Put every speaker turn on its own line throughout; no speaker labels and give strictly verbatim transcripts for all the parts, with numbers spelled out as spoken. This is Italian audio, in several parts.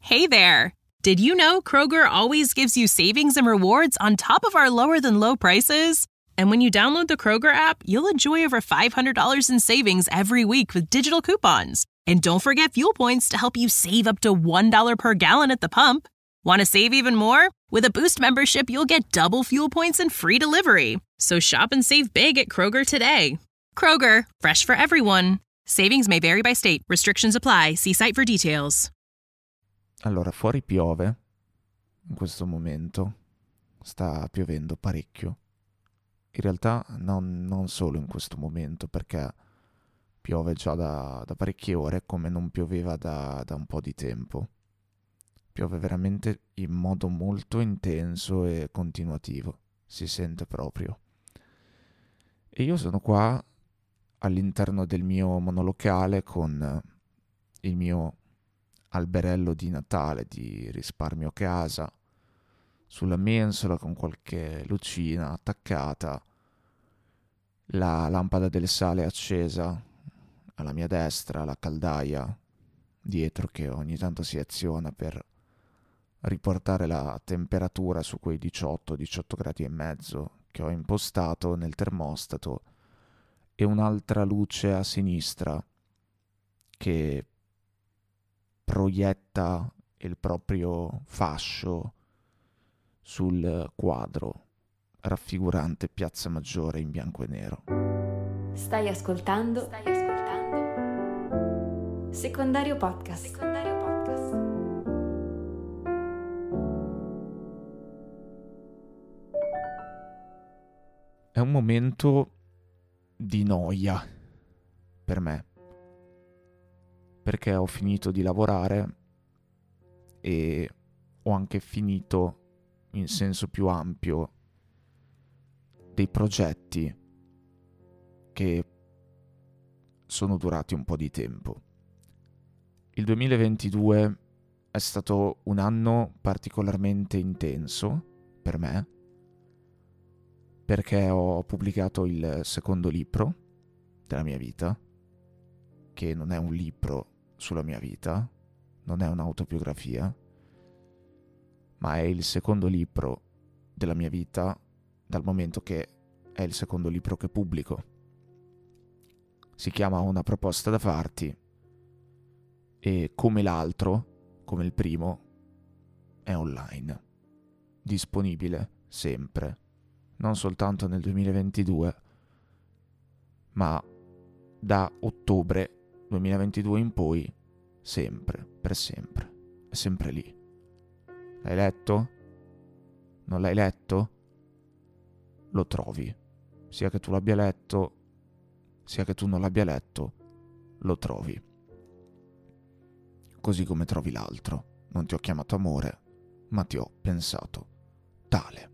Hey there! Did you know Kroger always gives you savings and rewards on top of our lower-than-low prices? And when you download the Kroger app, you'll enjoy over five hundred dollars in savings every week with digital coupons. And don't forget fuel points to help you save up to one dollar per gallon at the pump. Want to save even more? With a Boost membership, you'll get double fuel points and free delivery. So shop and save big at Kroger today. Kroger, fresh for everyone. Savings may vary by state. Restrictions apply. See site for details.
Allora, fuori piove in questo momento. Sta piovendo parecchio. In realtà non, non solo in questo momento, perché piove già da, da parecchie ore, come non pioveva da, da un po' di tempo. Piove veramente in modo molto intenso e continuativo, si sente proprio. E io sono qua all'interno del mio monolocale con il mio alberello di Natale di risparmio casa, sulla mensola con qualche lucina attaccata, la lampada del sale accesa alla mia destra, la caldaia dietro che ogni tanto si aziona per riportare la temperatura su quei diciotto diciotto gradi e mezzo che ho impostato nel termostato, e un'altra luce a sinistra che proietta il proprio fascio sul quadro raffigurante Piazza Maggiore in bianco e nero.
Stai ascoltando? Stai ascoltando? Secondario Podcast. Secondario Podcast.
È un momento di noia per me, perché ho finito di lavorare e ho anche finito in senso più ampio dei progetti che sono durati un po' di tempo. Il duemilaventidue è stato un anno particolarmente intenso per me, perché ho pubblicato il secondo libro della mia vita, che non è un libro sulla mia vita, non è un'autobiografia, ma è il secondo libro della mia vita dal momento che è il secondo libro che pubblico. Si chiama Una proposta da farti e, come l'altro, come il primo, è online, disponibile sempre, non soltanto nel duemilaventidue, ma da ottobre duemilaventidue in poi, sempre, per sempre, è sempre lì. L'hai letto? Non l'hai letto? Lo trovi. Sia che tu l'abbia letto, sia che tu non l'abbia letto, lo trovi. Così come trovi l'altro. Non ti ho chiamato amore, ma ti ho pensato tale.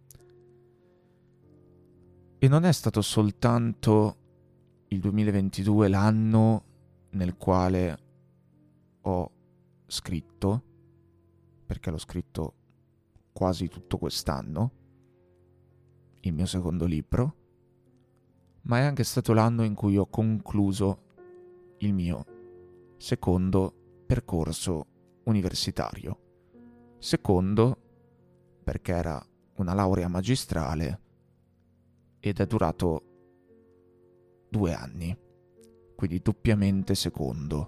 E non è stato soltanto il duemilaventidue l'anno nel quale ho scritto, perché l'ho scritto quasi tutto quest'anno, il mio secondo libro, ma è anche stato l'anno in cui ho concluso il mio secondo percorso universitario. Secondo perché era una laurea magistrale ed è durato due anni, quindi doppiamente secondo.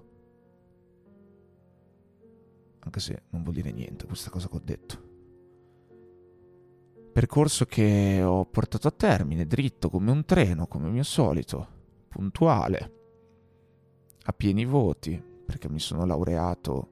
Anche se non vuol dire niente questa cosa che ho detto. Percorso che ho portato a termine, dritto come un treno, come mio solito, puntuale, a pieni voti, perché mi sono laureato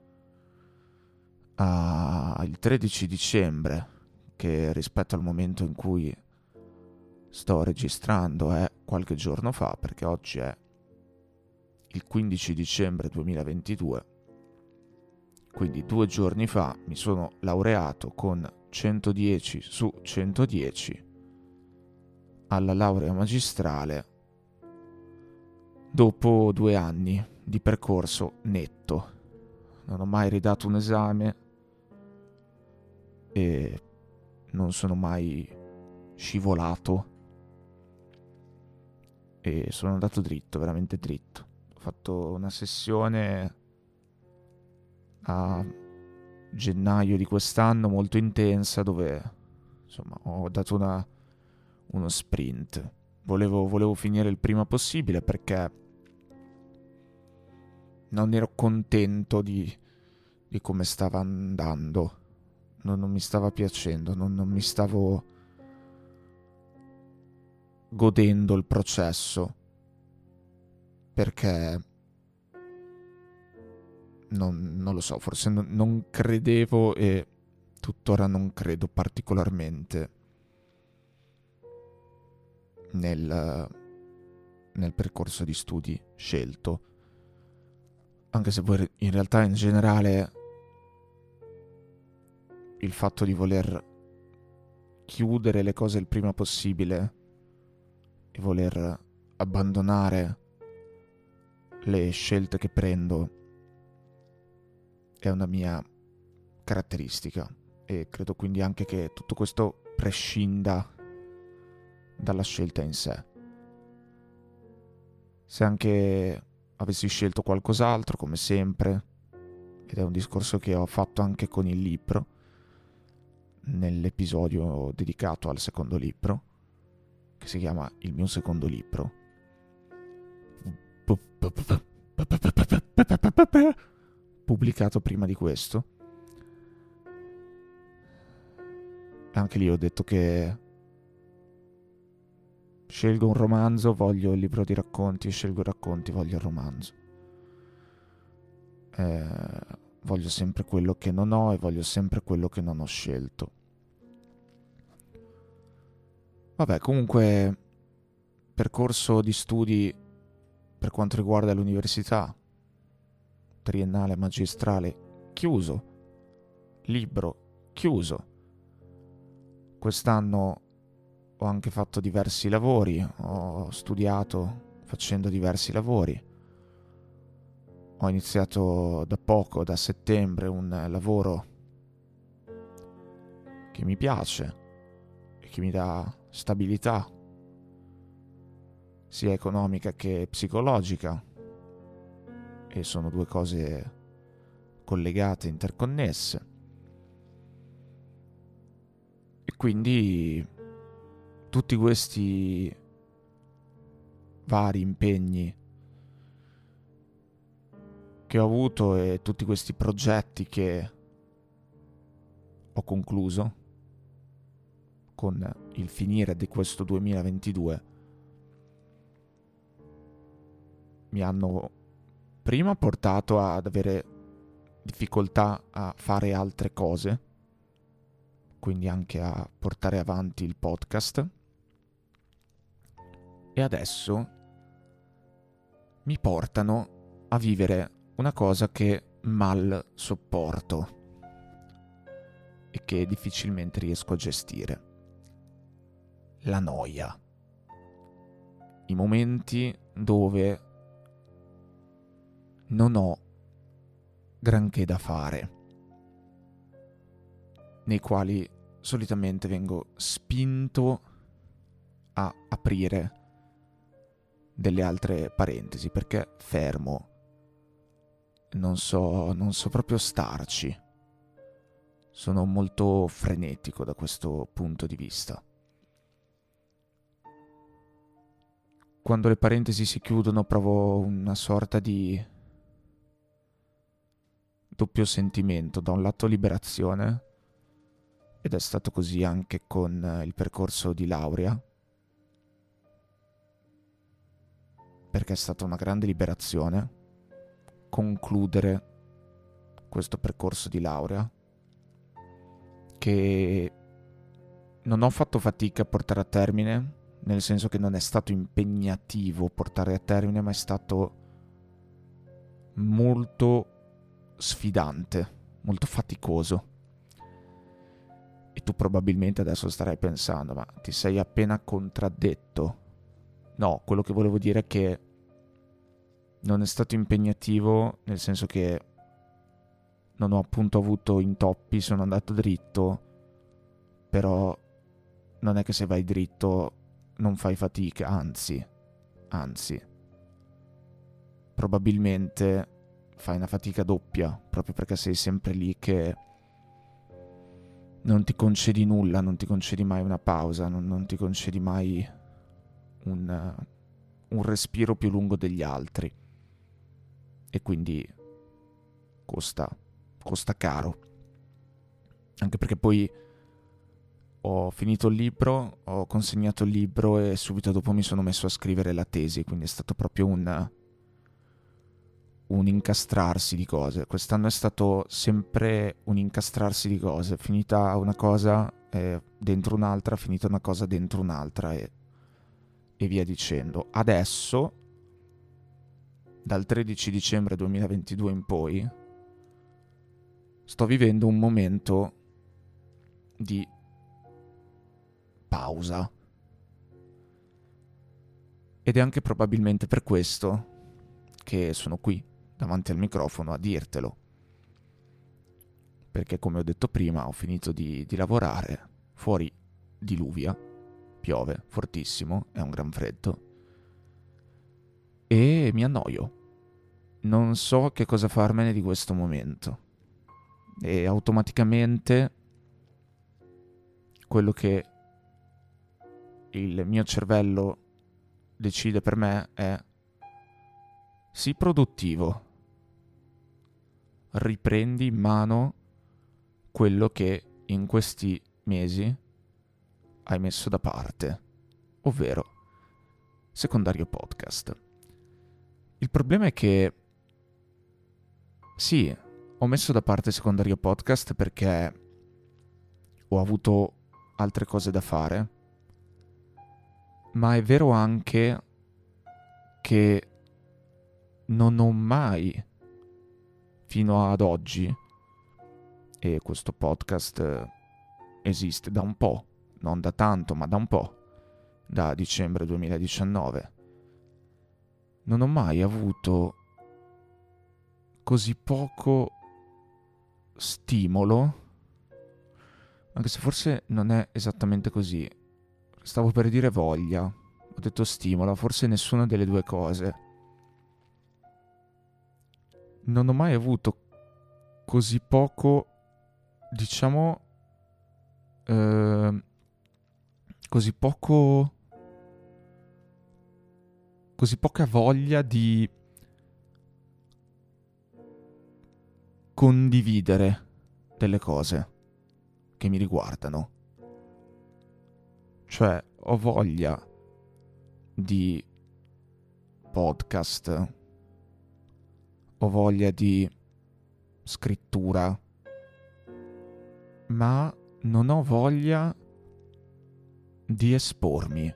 a... il tredici dicembre, che rispetto al momento in cui sto registrando è qualche giorno fa, perché oggi è il quindici dicembre duemilaventidue, quindi due giorni fa mi sono laureato con centodieci su centodieci alla laurea magistrale dopo due anni di percorso netto. Non ho mai ridato un esame e non sono mai scivolato e sono andato dritto, veramente dritto. Ho fatto una sessione a gennaio di quest'anno molto intensa, dove insomma ho dato una, uno sprint. Volevo, volevo finire il prima possibile perché non ero contento di, di come stava andando. Non, non mi stava piacendo, non, non mi stavo godendo il processo, perché non, non lo so, forse non, non credevo e tuttora non credo particolarmente nel, nel percorso di studi scelto, anche se poi in realtà in generale il fatto di voler chiudere le cose il prima possibile e voler abbandonare le scelte che prendo è una mia caratteristica, e credo quindi anche che tutto questo prescinda dalla scelta in sé. Se anche avessi scelto qualcos'altro, come sempre, ed è un discorso che ho fatto anche con il libro, nell'episodio dedicato al secondo libro, che si chiama Il mio secondo libro, pubblicato prima di questo. Anche lì ho detto che scelgo un romanzo, voglio il libro di racconti, scelgo i racconti, voglio il romanzo. Eh, voglio sempre quello che non ho e voglio sempre quello che non ho scelto. Vabbè, comunque, percorso di studi per quanto riguarda l'università, triennale, magistrale, chiuso. Libro, chiuso. Quest'anno ho anche fatto diversi lavori, ho studiato facendo diversi lavori. Ho iniziato da poco, da settembre, un lavoro che mi piace e che mi dà stabilità, sia economica che psicologica, e sono due cose collegate, interconnesse. E quindi tutti questi vari impegni che ho avuto e tutti questi progetti che ho concluso con il finire di questo duemilaventidue mi hanno prima portato ad avere difficoltà a fare altre cose, quindi anche a portare avanti il podcast, e adesso mi portano a vivere una cosa che mal sopporto e che difficilmente riesco a gestire: la noia. I momenti dove non ho granché da fare, nei quali solitamente vengo spinto a aprire delle altre parentesi, perché fermo, non so, non so proprio starci. Sono molto frenetico da questo punto di vista. Quando le parentesi si chiudono provo una sorta di doppio sentimento: da un lato liberazione, ed è stato così anche con il percorso di laurea, perché è stata una grande liberazione concludere questo percorso di laurea, che non ho fatto fatica a portare a termine, nel senso che non è stato impegnativo portare a termine, ma è stato molto sfidante, molto faticoso. E tu probabilmente adesso starai pensando: ma ti sei appena contraddetto. No, quello che volevo dire è che non è stato impegnativo, nel senso che non ho appunto avuto intoppi, sono andato dritto, però non è che se vai dritto non fai fatica, anzi, anzi, probabilmente fai una fatica doppia, proprio perché sei sempre lì che non ti concedi nulla, non ti concedi mai una pausa, non, non ti concedi mai un, uh, un respiro più lungo degli altri. E quindi costa, costa caro. Anche perché poi ho finito il libro, ho consegnato il libro e subito dopo mi sono messo a scrivere la tesi, quindi è stato proprio un, un incastrarsi di cose. Quest'anno è stato sempre un incastrarsi di cose, finita una cosa eh, dentro un'altra, finita una cosa dentro un'altra e, e via dicendo. Adesso, dal tredici dicembre duemilaventidue in poi, sto vivendo un momento di pausa. Ed è anche probabilmente per questo che sono qui, davanti al microfono, a dirtelo. Perché, come ho detto prima, ho finito di, di lavorare, fuori diluvia, piove fortissimo, è un gran freddo, e mi annoio. Non so che cosa farmene di questo momento. E automaticamente quello che il mio cervello decide per me è: sii produttivo, riprendi in mano quello che in questi mesi hai messo da parte, ovvero Secondario Podcast. Il problema è che sì, ho messo da parte Secondario Podcast perché ho avuto altre cose da fare, ma è vero anche che non ho mai, fino ad oggi, e questo podcast esiste da un po', non da tanto, ma da un po', da dicembre duemiladiciannove, non ho mai avuto così poco stimolo, anche se forse non è esattamente così. Stavo per dire voglia, ho detto stimolo, forse nessuna delle due cose. Non ho mai avuto così poco, diciamo, eh, così poco, così poca voglia di condividere delle cose che mi riguardano. Cioè, ho voglia di podcast, ho voglia di scrittura, ma non ho voglia di espormi.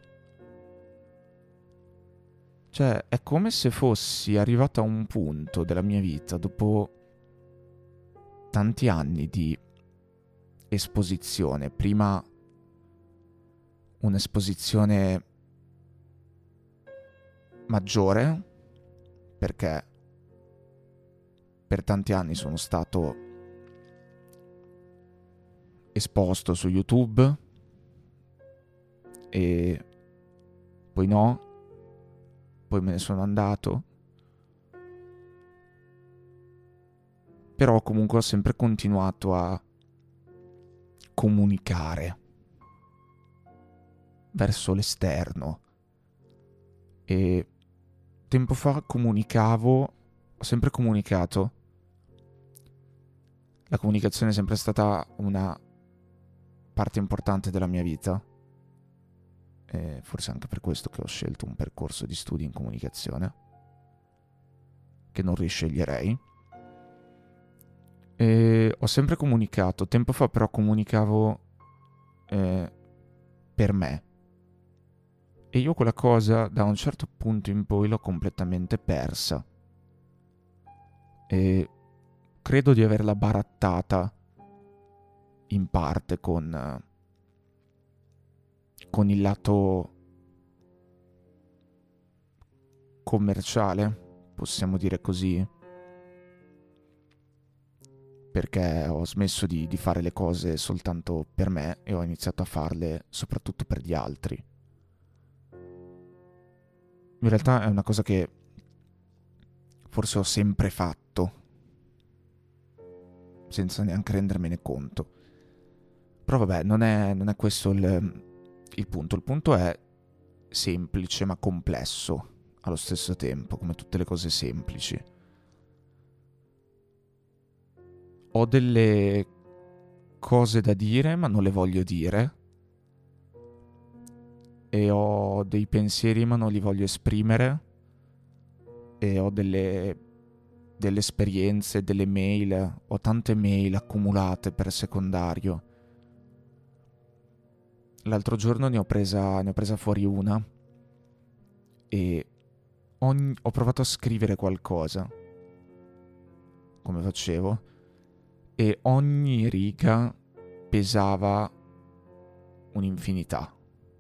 Cioè, è come se fossi arrivato a un punto della mia vita, dopo tanti anni di esposizione, prima un'esposizione maggiore, perché per tanti anni sono stato esposto su YouTube e poi no, poi me ne sono andato, però comunque ho sempre continuato a comunicare verso l'esterno. E tempo fa comunicavo, ho sempre comunicato. La comunicazione è sempre stata una parte importante della mia vita. E forse anche per questo che ho scelto un percorso di studi in comunicazione, che non risceglierei. E ho sempre comunicato. Tempo fa però comunicavo eh, per me. E io quella cosa da un certo punto in poi l'ho completamente persa. E credo di averla barattata in parte con, con il lato commerciale, possiamo dire così. Perché ho smesso di, di fare le cose soltanto per me e ho iniziato a farle soprattutto per gli altri. In realtà è una cosa che forse ho sempre fatto, senza neanche rendermene conto. Però vabbè, non è, non è questo il, il punto. Il punto è semplice ma complesso allo stesso tempo, come tutte le cose semplici. Ho delle cose da dire, ma non le voglio dire. E ho dei pensieri, ma non li voglio esprimere. E ho delle, delle esperienze, delle mail. Ho tante mail accumulate per secondario. L'altro giorno ne ho presa, ne ho presa fuori una. E ogni, ho provato a scrivere qualcosa. Come facevo. E ogni riga pesava un'infinità.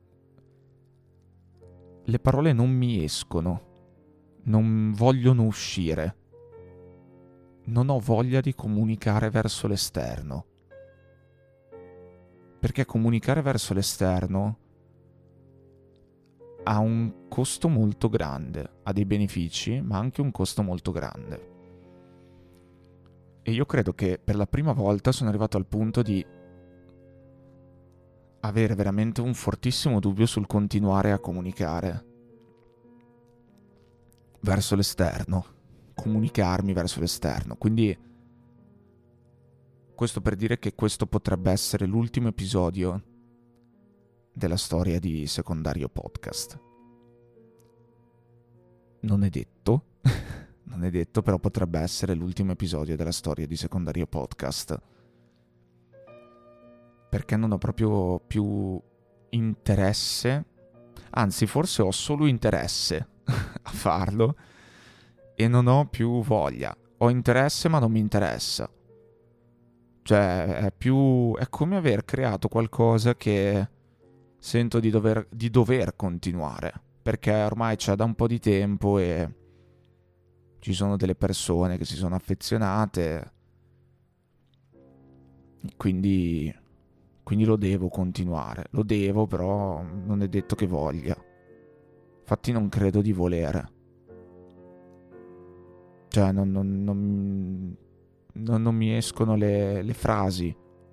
Le parole non mi escono, non vogliono uscire. Non ho voglia di comunicare verso l'esterno. Perché comunicare verso l'esterno ha un costo molto grande, ha dei benefici, ma anche un costo molto grande. E io credo che per la prima volta sono arrivato al punto di avere veramente un fortissimo dubbio sul continuare a comunicare verso l'esterno, comunicarmi verso l'esterno. Quindi questo per dire che questo potrebbe essere l'ultimo episodio della storia di Secondario Podcast. Non è detto, non è detto, però potrebbe essere l'ultimo episodio della storia di Secondario Podcast. Perché non ho proprio più interesse, anzi forse ho solo interesse a farlo e non ho più voglia. Ho interesse ma non mi interessa. Cioè è più, è come aver creato qualcosa che sento di dover, di dover continuare, perché ormai c'è da un po' di tempo e ci sono delle persone che si sono affezionate, quindi Quindi lo devo continuare, lo devo, però non è detto che voglia. Infatti non credo di volere. Cioè non, non, non, non, non mi escono le, le frasi.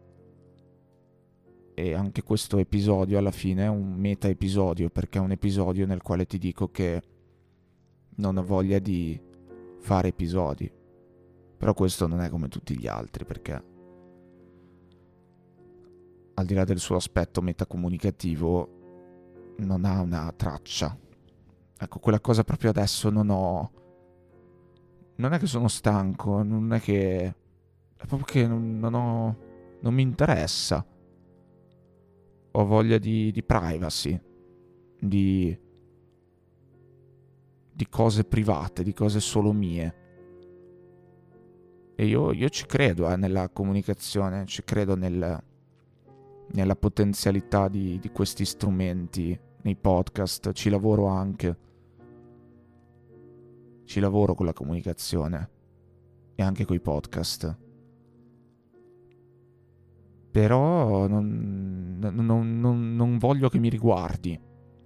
E anche questo episodio alla fine è un meta episodio, perché è un episodio nel quale ti dico che non ho voglia di fare episodi. Però questo non è come tutti gli altri, perché al di là del suo aspetto metacomunicativo, non ha una traccia. Ecco, quella cosa proprio adesso non ho. Non è che sono stanco, non è che. È proprio che non, non ho. Non mi interessa. Ho voglia di, di privacy, di. di cose private, di cose solo mie. E io, io ci credo, eh, nella comunicazione, ci credo nel. nella potenzialità di, di questi strumenti nei podcast. Ci lavoro anche ci lavoro con la comunicazione e anche coi podcast, però non, non, non, non voglio che mi riguardi.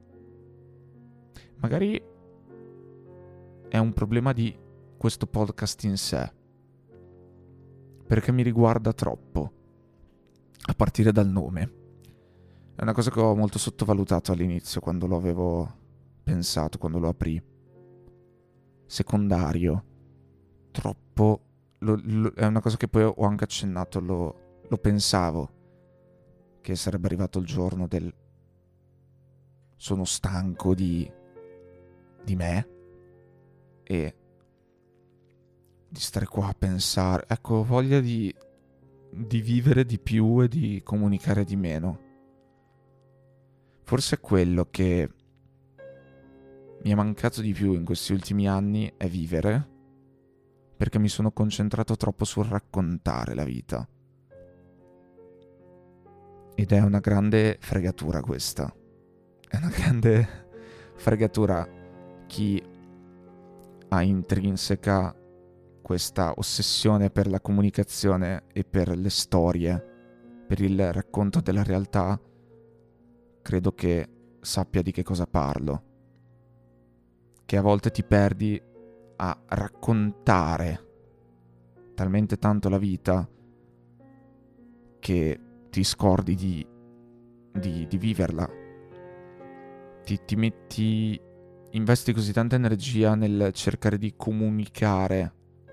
Magari è un problema di questo podcast in sé, perché mi riguarda troppo. A partire dal nome. È una cosa che ho molto sottovalutato all'inizio, quando lo avevo pensato, quando lo aprì. Secondario. Troppo. Lo, lo, è una cosa che poi ho anche accennato, lo, lo pensavo. Che sarebbe arrivato il giorno del. Sono stanco di. di me. E. di stare qua a pensare. Ecco, ho voglia di. di vivere di più e di comunicare di meno. Forse quello che mi è mancato di più in questi ultimi anni è vivere, perché mi sono concentrato troppo sul raccontare la vita. Ed è una grande fregatura questa. È una grande fregatura chi ha intrinseca questa ossessione per la comunicazione e per le storie, per il racconto della realtà. Credo che sappia di che cosa parlo. Che a volte ti perdi a raccontare talmente tanto la vita che ti ti scordi di, di, di viverla. Ti, ti metti, investi così tanta energia nel cercare di comunicare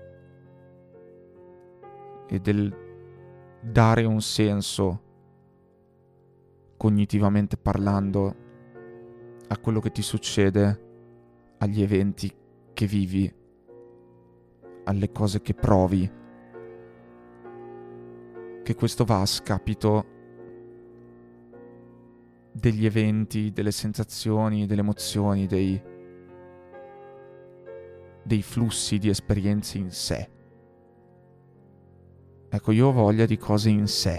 e del dare un senso, cognitivamente parlando, a quello che ti succede, agli eventi che vivi, alle cose che provi, che questo va a scapito degli eventi, delle sensazioni, delle emozioni, dei, dei flussi di esperienze in sé. Ecco, io ho voglia di cose in sé,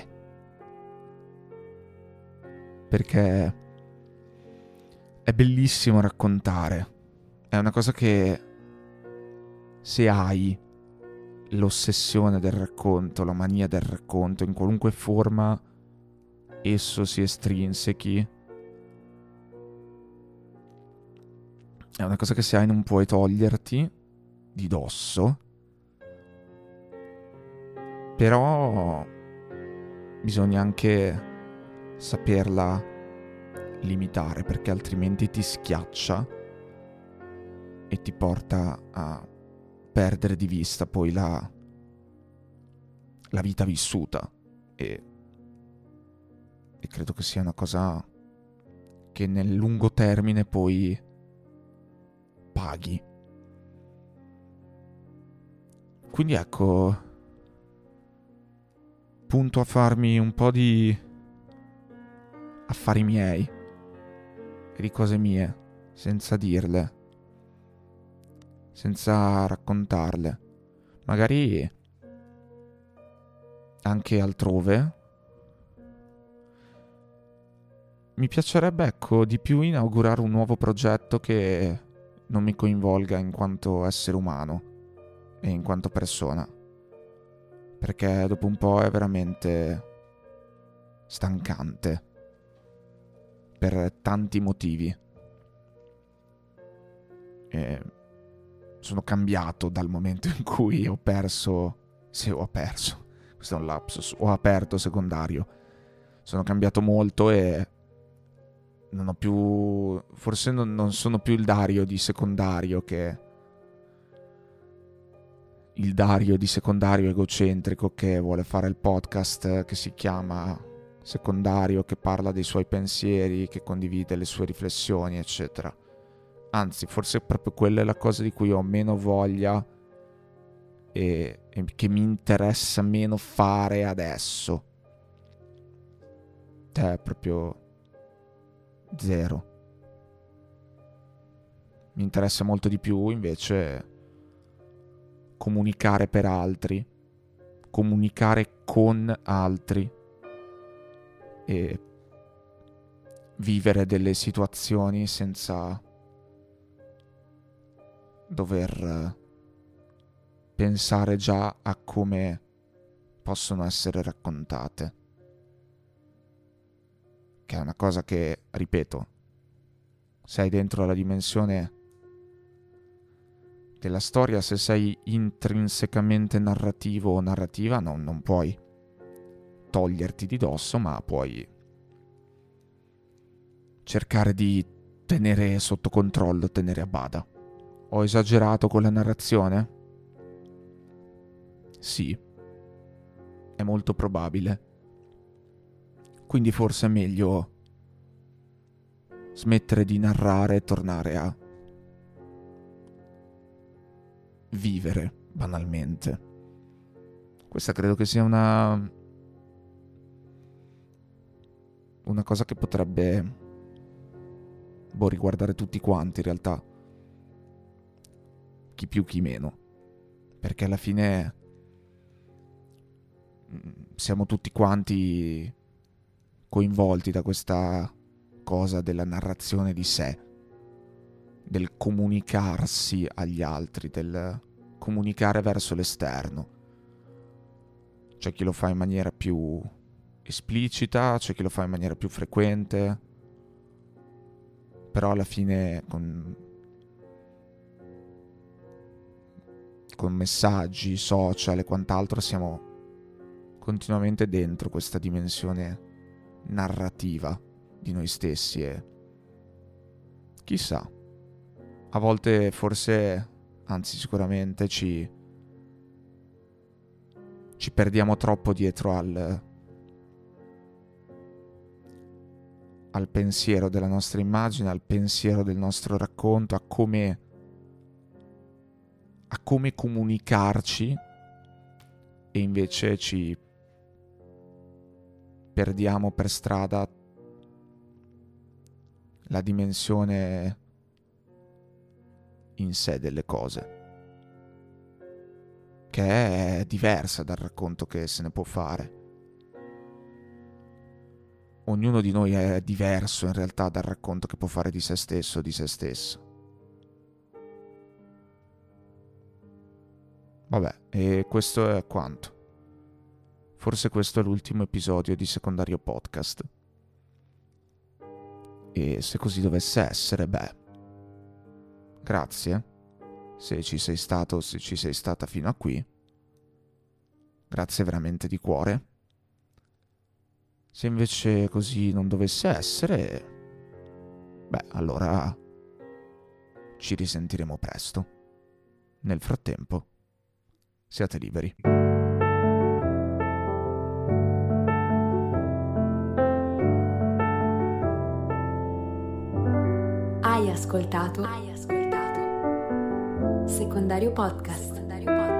perché è bellissimo raccontare. È una cosa che, se hai l'ossessione del racconto, la mania del racconto, in qualunque forma esso si estrinsechi, è una cosa che se hai non puoi toglierti di dosso. Però bisogna anche saperla limitare, perché altrimenti ti schiaccia e ti porta a perdere di vista poi la, la vita vissuta. E, e credo che sia una cosa che nel lungo termine poi paghi. Quindi ecco, punto a farmi un po' di affari miei e di cose mie, senza dirle, senza raccontarle, magari anche altrove. Mi piacerebbe, ecco, di più inaugurare un nuovo progetto che non mi coinvolga in quanto essere umano e in quanto persona, perché dopo un po' è veramente stancante per tanti motivi. E sono cambiato dal momento in cui ho perso, se ho perso, questo è un lapsus, ho aperto secondario. Sono cambiato molto e non ho più, forse non, non sono più il Dario di secondario, che il Dario di secondario egocentrico che vuole fare il podcast che si chiama Secondario, che parla dei suoi pensieri, che condivide le sue riflessioni, eccetera. Anzi, forse proprio quella è la cosa di cui ho meno voglia e, e che mi interessa meno fare adesso. Cioè, proprio zero. Mi interessa molto di più invece comunicare per altri, comunicare con altri e vivere delle situazioni senza dover pensare già a come possono essere raccontate, che è una cosa che, ripeto, sei dentro la dimensione della storia, se sei intrinsecamente narrativo o narrativa, no, non puoi toglierti di dosso, ma puoi cercare di tenere sotto controllo, tenere a bada. Ho esagerato con la narrazione? Sì, è molto probabile. Quindi forse è meglio smettere di narrare e tornare a vivere banalmente. Questa credo che sia una una cosa che potrebbe boh, riguardare tutti quanti in realtà, chi più chi meno, perché alla fine siamo tutti quanti coinvolti da questa cosa della narrazione di sé, del comunicarsi agli altri, del comunicare verso l'esterno. C'è chi lo fa in maniera più esplicita, c'è chi lo fa in maniera più frequente, però alla fine con, con messaggi, social e quant'altro siamo continuamente dentro questa dimensione narrativa di noi stessi e chissà, a volte forse, anzi sicuramente ci ci perdiamo troppo dietro al al pensiero della nostra immagine, al pensiero del nostro racconto, a come a come comunicarci, e invece ci perdiamo per strada la dimensione in sé delle cose, che è diversa dal racconto che se ne può fare. Ognuno di noi è diverso in realtà dal racconto che può fare di se stesso o di se stesso. Vabbè, e questo è quanto. Forse questo è l'ultimo episodio di Secondario Podcast. E se così dovesse essere, beh, grazie. Se ci sei stato o se ci sei stata fino a qui. Grazie veramente di cuore. Se invece così non dovesse essere, beh, allora ci risentiremo presto. Nel frattempo, siate liberi.
Hai ascoltato? Hai ascoltato? Secondario Podcast. Secondario Podcast.